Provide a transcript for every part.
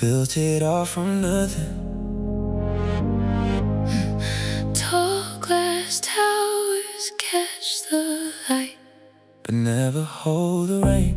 built it all from nothing. Tall glass towers catch the light, but never hold the rain.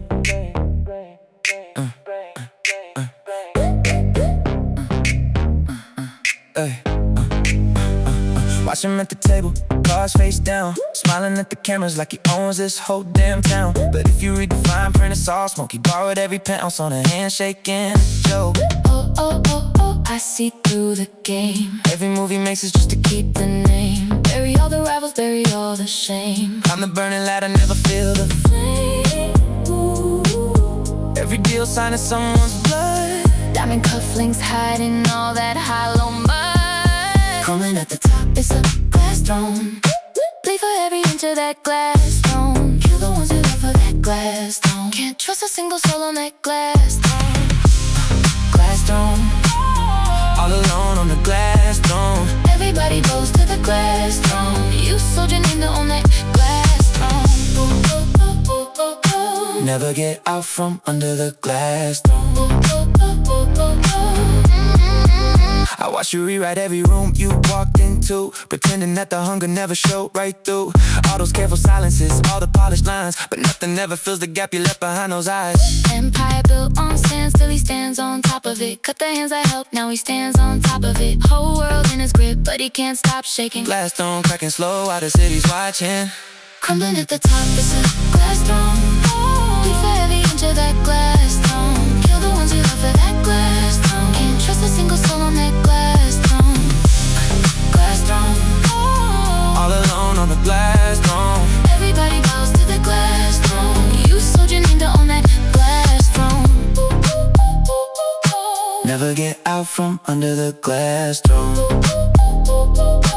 Watch him at the table, cards face down, smiling at the cameras like he owns this whole damn town. But if you read the fine print, it's all smoke. He borrowed every penthouse on a handshake and a joke. Oh, oh, oh, oh, I see through the game. Every move he makes is just to keep the name. Bury all the rivals, bury all the shame. I'm the burning ladder, never feel the flame. Ooh. Every deal signed in someone's blood. Diamond cufflinks hiding all that hollow mud. Crumbling at the Top is a glass throne. Bleed for every inch of that glass throne. Kill the ones who love for that glass throne. Can't trust a single soul on that glass throne. glass throne. All alone on the glass throne. Everybody goes to the glass throne. You sold your name to own that glass throne. Ooh, ooh, ooh, ooh, ooh, ooh. Never get out from under the glass throne. Ooh, ooh, ooh, ooh, ooh, ooh. I watch you rewrite every room you walked into, pretending that the hunger never showed right through. All those careful silences, all the polished lines, but nothing ever fills the gap you left behind those eyes. Empire built on sand, still he stands on top of it. Cut the hands that help, now he stands on top of it. Whole world in his grip, but he can't stop shaking. Glass throne cracking slow while the city's watching. Crumbling at the top, it's a glass throne. Bleed for every inch of that glass throne. Kill the ones you love for that glass throne. Can't trust a single soul on that glass throne. Glass throne. All alone on the glass throne. Everybody goes to the glass throne. You sold your name to own that glass throne. Ooh, ooh, ooh, ooh, ooh. Never get out from under the glass throne. Ooh, ooh, ooh, ooh, ooh.